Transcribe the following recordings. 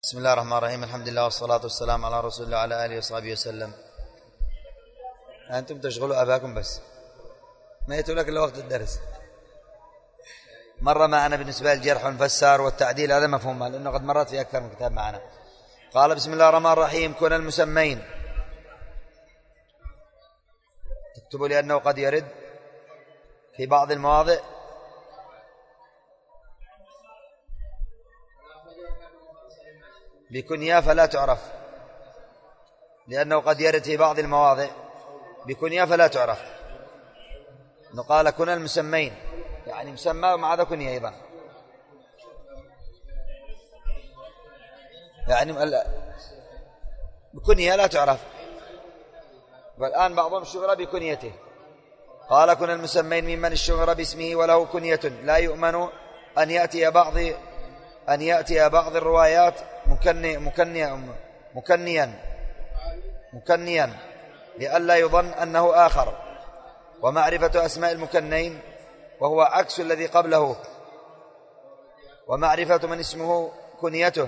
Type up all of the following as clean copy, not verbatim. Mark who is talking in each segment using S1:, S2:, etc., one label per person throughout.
S1: بسم الله الرحمن الرحيم. الحمد لله والصلاة والسلام على رسول الله وعلى آله وصحبه وسلم. أنتم تشغلوا أباكم بس ما يتوا لك إلا وقت الدرس. مرة معنا بالنسبة للجرح والفسار والتعديل، هذا مفهوم لأنه قد مرت في أكثر من كتاب معنا. قال بسم الله الرحمن الرحيم: كن المسمين. تكتبوا لأنه قد يرد في بعض المواضع بكنية فلا تعرف، لأنه قد يرد في بعض المواضع بكنية فلا تعرف. نقال كن المسمين يعني مسمى ومع ذا كنية أيضا، يعني بكنية لا تعرف، والآن بعضهم شغل بكنيته. قال كن المسمين ممن الشغل باسمه وله كنية لا يؤمن أن يأتي بعض الروايات مكنيا لئلا يظن أنه آخر. ومعرفة أسماء المكنين وهو عكس الذي قبله، ومعرفة من اسمه كنيته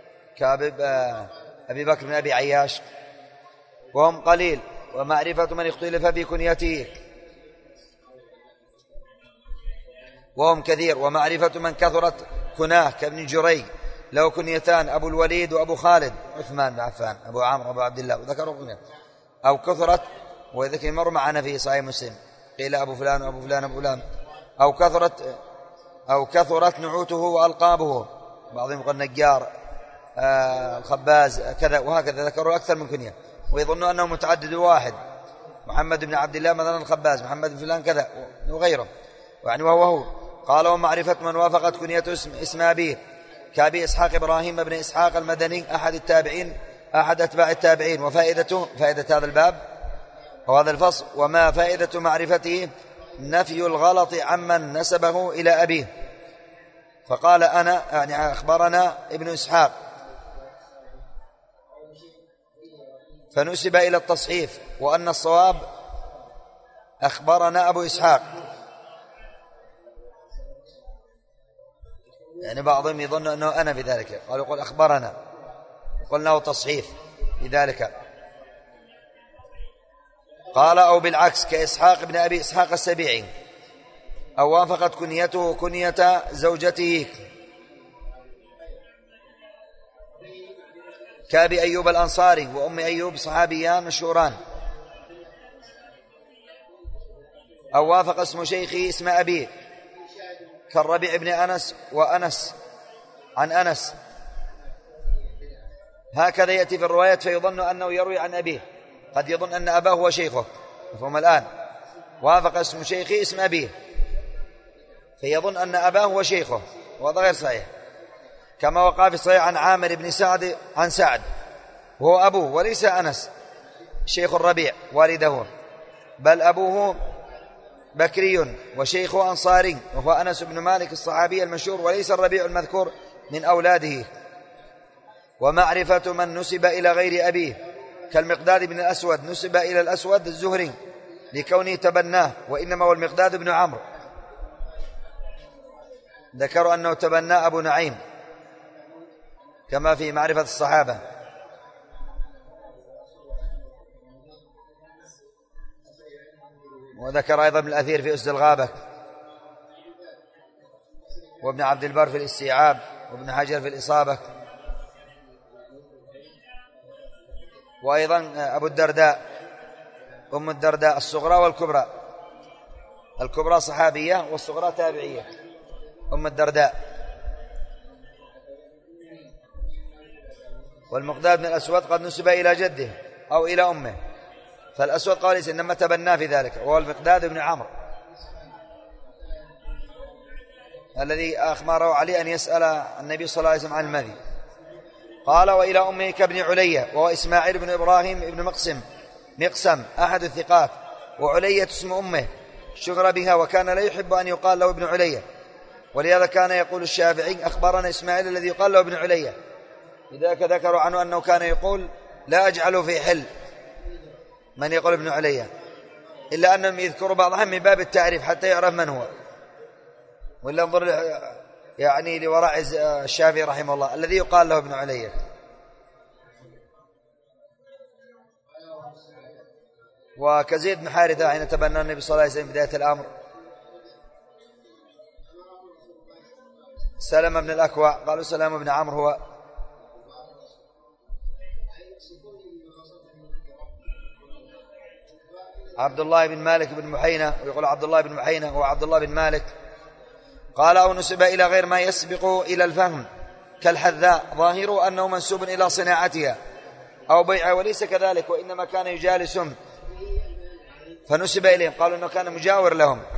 S1: كأبي بكر بن أبي عياش وهم قليل، ومعرفة من اختلف في كنيته وهم كثير، ومعرفة من كثرت كناه كابن جريج له كنيتان: أبو الوليد وأبو خالد، عثمان بن عفان، أبو عمرو، أبو عبد الله، وذكروا كنية. أو وذلك مر معنا في صحيح مسلم قيل أبو فلان وأبو فلان أبو فلان. أو كثرت نعوته وألقابه، بعضهم يقول نجار، الخباز، كذا وهكذا، ذكروا أكثر من كنية ويظنوا أنه متعدد واحد: محمد بن عبد الله مثلا الخباز، محمد بن فلان كذا وغيره، يعني وهو. قال ومعرفة من وافقت كنيته اسم أبيه كأبي إسحاق إبراهيم بن إسحاق المدني أحد أتباع التابعين. وفائدة هذا الباب وهذا الفصل: وما فائدة معرفته نفي الغلط عمن نسبه إلى أبيه. فقال أنا يعني أخبرنا ابن إسحاق فنسب إلى التصحيف، وأن الصواب أخبرنا أبو إسحاق. يعني بعضهم يظن أنه أنا بذلك، قالوا يقول أخبرنا، قلنا تصحيف بذلك. قال أو بالعكس كإسحاق بن أبي إسحاق السبيعي، أو وافقت كنيته كنية زوجته كأبي أيوب الأنصاري وأم أيوب، صحابيان مشهوران. أو وافق اسم شيخه اسم أبيه كالربيع بن أنس وأنس عن أنس، هكذا يأتي في الروايات فيظن أنه يروي عن أبيه، قد يظن أن أباه هو شيخه. فهم الآن وافق اسم شيخه اسم أبيه فيظن أن أباه هو شيخه، وهذا غير صحيح. كما وقع في الصحيح عن عامر بن سعد عن سعد وهو أبوه وليس أنس شيخ الربيع والده، بل أبوه بكري وشيخه أنصاري وهو أنس بن مالك الصحابي المشهور، وليس الربيع المذكور من أولاده. ومعرفة من نسب إلى غير أبيه كالمقداد بن الأسود نسب إلى الأسود الزهري لكونه تبناه، وإنما هو المقداد بن عمرو، ذكروا أنه تبناه أبو نعيم كما في معرفة الصحابة. وذكر أيضا ابن الأثير في أسد الغابة، وابن عبد البر في الاستيعاب، وابن حجر في الإصابة. وأيضا أبو الدرداء، أم الدرداء الصغرى والكبرى، الكبرى صحابية والصغرى تابعية، أم الدرداء. والمقداد بن الأسود قد نسب إلى جده أو إلى أمه، فالأسود قال إنما تبناه في ذلك، وهو المقداد بن عمرو الذي أخبره علي أن يسأل النبي صلى الله عليه وسلم عن المذي. قال وإلى أمه كابن علية وهو إسماعيل بن إبراهيم بن مقسم أحد الثقات، وعلية اسم أمه شغر بها، وكان لا يحب أن يقال له ابن علية، ولهذا كان يقول الشافعي أخبرنا إسماعيل الذي يقال له ابن علية. لذلك ذكروا عنه أنه كان يقول لا أجعله في حل من يقول ابن علية، إلا أنهم يذكروا بعضهم من باب التعريف حتى يعرف من هو. ولا انظر يعني لورع الشافعي رحمه الله الذي يقال له ابن علية. وكزيد بن حارثة حين تبنى النبي صلى الله عليه وسلم بداية الأمر. سلم بن الأكوع قالوا سلام بن عمرو هو. عبد الله بن مالك بن محينة، ويقول عبد الله بن محينة هو عبد الله بن مالك. قال أو نسب إلى غير ما يسبق إلى الفهم كالحذاء ظاهره أنه منسوب إلى صناعتها أو بيعها، وليس كذلك وإنما كان يجالسهم فنسب إليهم، قالوا أنه كان مجاور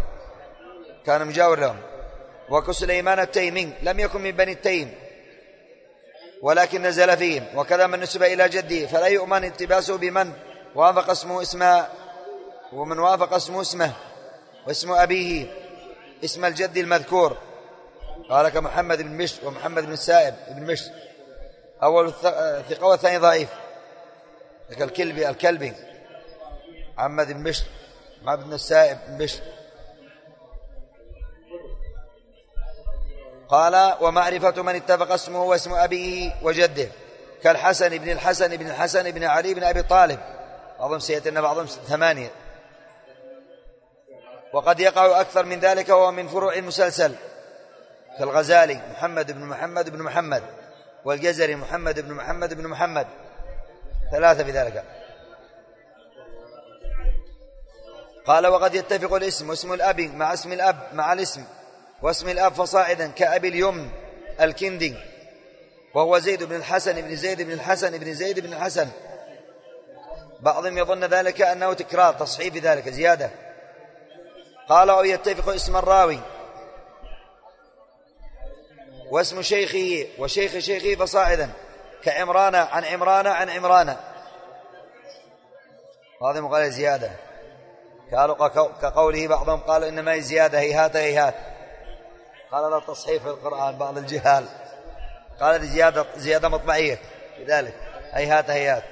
S1: لهم. وكسليمان التيمي لم يكن من بني التيم ولكن نزل فيهم، وكذا من نسب إلى جده فلا يؤمن التباسه بمن وافق اسمه اسمه، ومن وافق اسمه واسم أبيه اسم الجد المذكور. قال كمحمد بن مشر ومحمد بن السائب بن مشر، أول ثقة والثاني ضعيف، الكلبي محمد بن مشر محمد بن السائب بن مشر. قال ومعرفة من اتفق اسمه واسم أبيه وجده كالحسن بن الحسن بن علي بن أبي طالب، بعضهم سيأتينا بعضهم 8. وقد يقع أكثر من ذلك وهو من فروع المسلسل كالغزالي محمد بن محمد والجزري محمد بن محمد 3 في ذلك. قال وقد يتفق الاسم واسم الأب مع اسم الأب مع الاسم واسم الأب فصاعدا كأبي اليمن الكندي وهو زيد بن الحسن بن زيد بن الحسن بن زيد بن الحسن. بعضهم يظن ذلك أنه تكرار تصحيف ذلك زيادة. قال أو يتفق اسم الراوي واسم شيخه وشيخ شيخه فصاعدا كعمران عن عمران. هذا مقال زيادة، قالوا كقوله بعضهم قالوا إنما هي زيادة هيهات. قال هذا تصحيف في القرآن بعض الجهال، قال هذه زيادة مطبعية لذلك هيهات.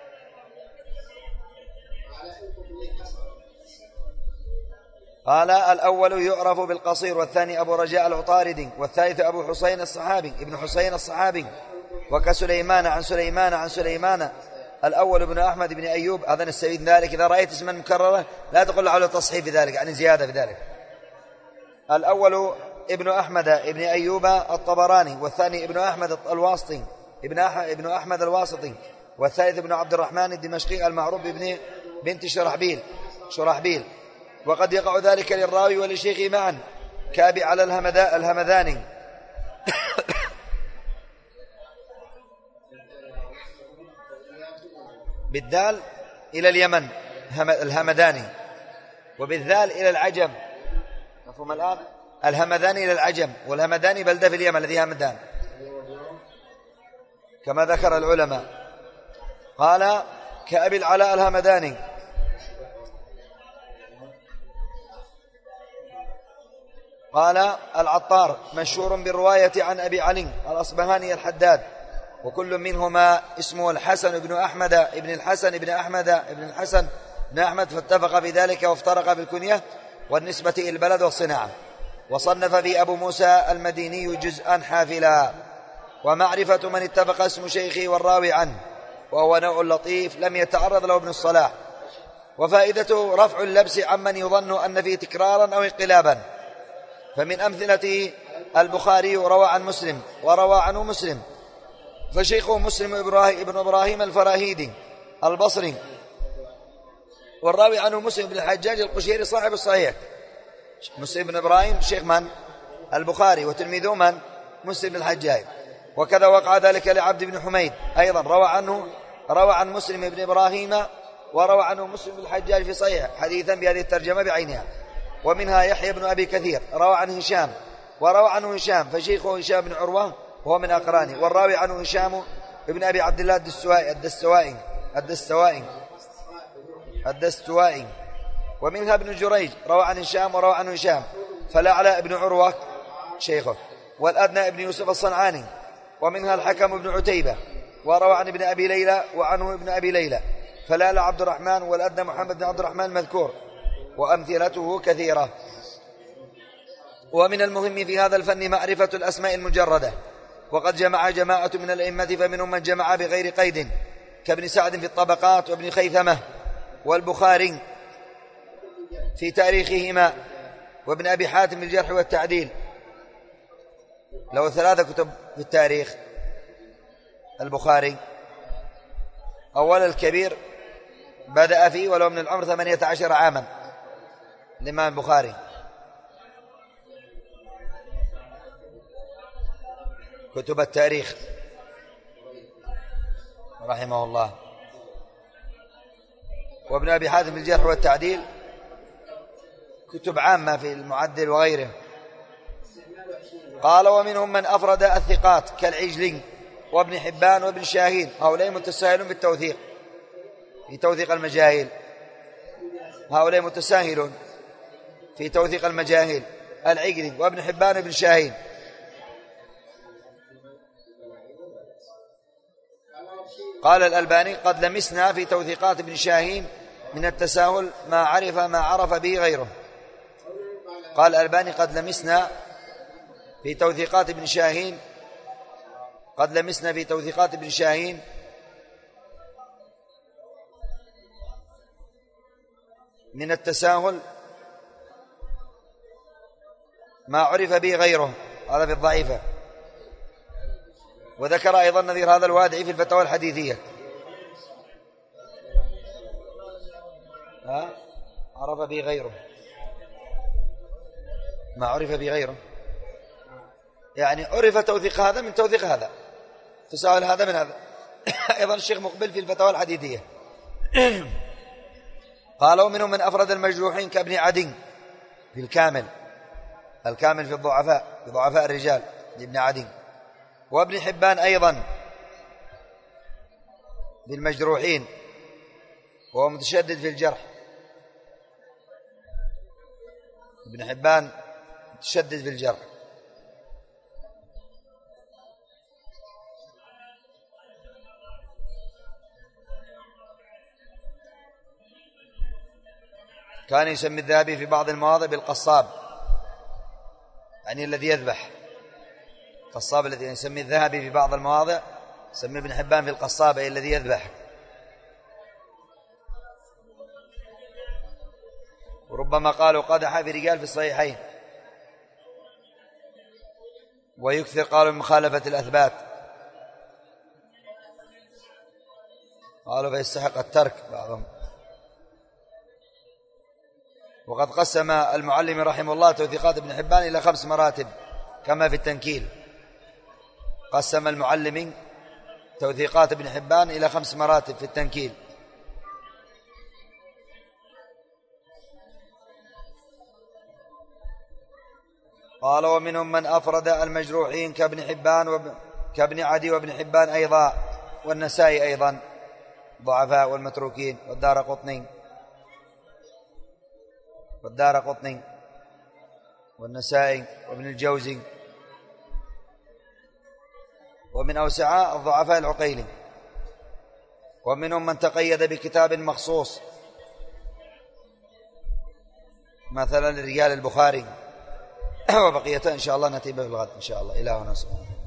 S1: قال الأول يعرف بالقصير، والثاني أبو رجاء العطاردي، والثالث أبو حسين الصحابي ابن حسين الصحابي. وكسليمان عن سليمان الأول ابن أحمد بن أيوب. هذا السبيل ذلك إذا رأيت اسما مكررة لا تقول على تصحيف ذلك، يعني زيادة في ذلك. الأول ابن أحمد ابن أيوب الطبراني، والثاني ابن أحمد الواسطي ابن أحمد الواسطي، والثالث ابن عبد الرحمن الدمشقي المعروف بابن بنت شرحبيل. وقد يقع ذلك للراوي ولشيخه معا كأبي على الهمذاني بالدال إلى اليمن الهمداني، وبالذال إلى العجم. مفهوم الآن؟ الهمداني إلى العجم، والهمداني بلدة في اليمن الذي همدان كما ذكر العلماء. قال كأبي العلاء الهمداني. قال العطار مشهور بالرواية عن أبي علي الأصبهاني الحداد، وكل منهما اسمه الحسن بن أحمد ابن الحسن بن أحمد فاتفق في ذلك وافترق بالكنية والنسبة إلى البلد والصناعة. وصنف في أبو موسى المديني جزءا حافلا. ومعرفة من اتفق اسم شيخه والراوي عنه، وهو نوع لطيف لم يتعرض له ابن الصلاح. وفائدته رفع اللبس عمن يظن أن فيه تكرارا أو انقلابا. فمن أمثلته البخاري روى عن مسلم وروى عنه مسلم، فشيخه مسلم ابن إبراهيم الفراهيدي البصري، والراوي عنه مسلم بن الحجاج القشيري صاحب الصحيح. مسلم بن إبراهيم شيخ من؟ البخاري، وتلميذه من؟ مسلم بن الحجاج. وكذا وقع ذلك لعبد بن حميد أيضا روى عن مسلم بن إبراهيم وروى عنه مسلم بن الحجاج في صحيح حديثا بهذه الترجمة بعينها. ومنها يحيى بن أبي كثير روى عنه هشام فشيخه هشام بن عروة وهو من أقرانه، والراوي عنه هشام ابن أبي عبد الله الدستوائي. ومنها ابن جريج روى عن هشام فالأعلى ابن عروة شيخه، والأدنى ابن يوسف الصنعاني. ومنها الحكم ابن عتيبة وروى عن ابن أبي ليلى وعنه ابن أبي ليلى، فالأعلى عبد الرحمن والأدنى محمد بن عبد الرحمن المذكور. وأمثلته كثيرة. ومن المهم في هذا الفن معرفة الأسماء المجردة، وقد جمع جماعة من الأئمة فمنهم من جمع بغير قيد كابن سعد في الطبقات وابن خيثمة والبخاري في تاريخهما وابن أبي حاتم في الجرح والتعديل. له 3 كتب في التاريخ البخاري. أول الكبير بدأ فيه ولو من العمر 18 عاما الإمام البخاري. كتب التاريخ رحمه الله. وابن أبي حاتم في الجرح والتعديل كتب عامة في المعدل وغيره. قال ومنهم من أفرد الثقات كالعجلي وابن حبان وابن شاهين، هؤلاء متساهلون بالتوثيق في توثيق المجاهيل، هؤلاء متساهلون في توثيق المجاهيل، العجلي وابن حبان وابن شاهين. قال الألباني قد لمسنا في توثيقات ابن شاهين من التساهل ما عرف به غيره. قال الألباني قد لمسنا في توثيقات ابن شاهين، قد لمسنا في توثيقات ابن شاهين من التساهل ما عرف به غيره، هذا في الضعيفة. وذكر أيضا نظير هذا الوادعي في الفتاوى الحديثية. عرف به غيره، ما عرف به غيره، يعني عرف توثيق هذا من توثيق هذا، تساهل هذا من هذا. أيضا الشيخ مقبل في الفتاوى الحديثية. قال ومنهم من أفرد المجروحين كابن عدي في الكامل في الضعفاء، في ضعفاء الرجال لابن عدي، وابن حبان أيضا بالمجروحين وهو متشدد في الجرح. ابن حبان متشدد في الجرح. كان يسمي الذهبي في بعض المواضع بالقصاب، يعني الذي يذبح، قصاب الذي يسمي الذهبي في بعض المواضع، يسمي ابن حبان في القصاب أي الذي يذبح. وربما قالوا قدح في رجال في الصحيحين، ويكثر قالوا مخالفة الأثبات، قالوا فيستحق الترك بعضهم. وقد قسم المعلم رحمه الله توثيقات ابن حبان إلى 5 مراتب كما في التنكيل. قسم المعلم توثيقات ابن حبان إلى 5 مراتب في التنكيل. قال ومنهم من أفرد المجروحين كابن عدي وابن حبان أيضا، والنسائي أيضا ضعفاء، والمتروكين، والدار قطني والنسائي وابن الجوزي. ومن أوسعاء الضعفاء العقيلي. ومنهم من تقيد بكتاب مخصوص مثلا لرجال البخاري. وبقيته إن شاء الله نتيبه في الغد إن شاء الله. إلهنا سبحانه.